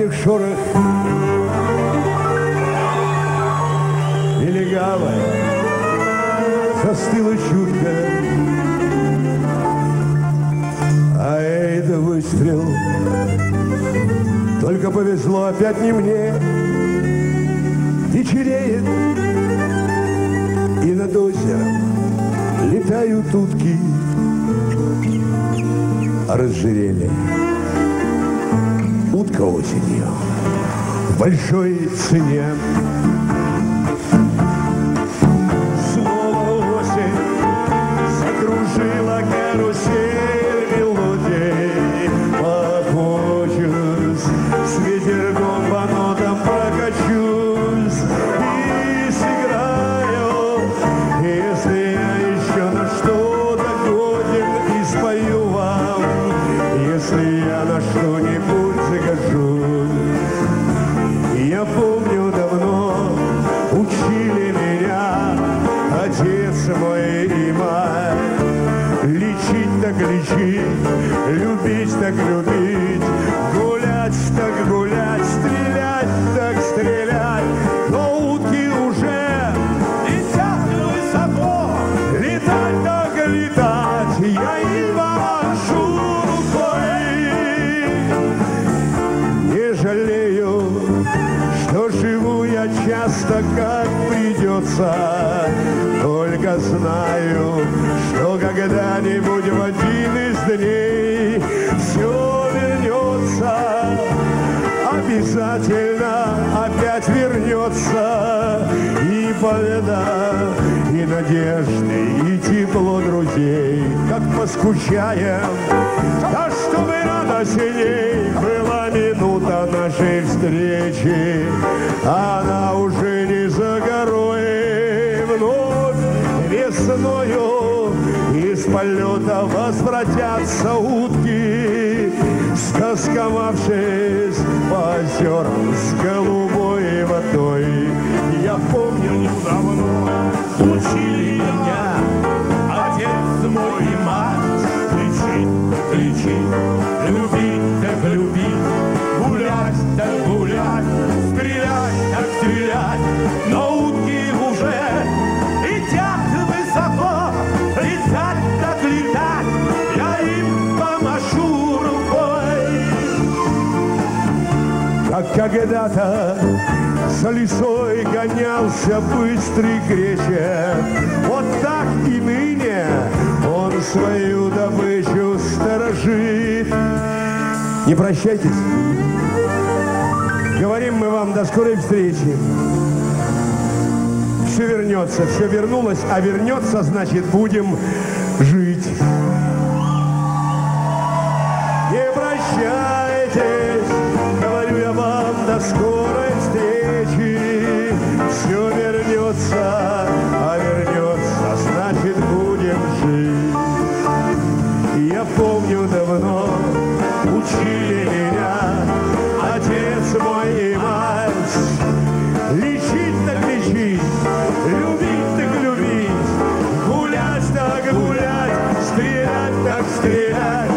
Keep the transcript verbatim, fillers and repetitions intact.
дальних шорох Нелегала застыла чутко, а это выстрел. Только повезло опять не мне. Вечереет, и над озером летают утки, а разжирели. Утка осенью в большой цене. Снова осень закружила карусель мелодий. Покочусь, с ветерком по нотам прокачусь и сыграю, если я еще на что-то годен, и спою вам, если я на что-нибудь загожусь. Я помню, давно учили меня отец мой и мать. Лечить так лечить, любить так любить, гулять так гулять, стрелять так стрелять. Но утки уже летят высоко, летать так летать, я им помашу рукой. Не жалею, что живу я часто, как придется, только знаю, что когда-нибудь в один из дней все вернется, обязательно опять вернется. И победа, и надежды, и тепло друзей. Как поскучаем, да чтобы рано синей была минута нашей встречи, она уже не за горой. Вновь весною из полета возвратятся утки, стосковавшись по озерам с голубой водой. Я помню, давно учили меня отец мой и мать. Лечить так лечить, любить так любить, гулять так гулять, стрелять так стрелять. Но утки уже летят высоко, летать так летать, я им помашу рукой. Как когда-то за лисой гонялся быстрый греча, вот так и ныне он свою добычу сторожит. Не прощайтесь. Говорим мы вам до скорой встречи. Все вернется, все вернулось, а вернется, значит, будем жить. Не прощайтесь, говорю я вам, до скорой встречи. Все вернется, а вернется, значит, будем жить. Я помню, давно учили меня отец мой и мать. Лечить так лечить, любить так любить, гулять так гулять, стрелять так стрелять.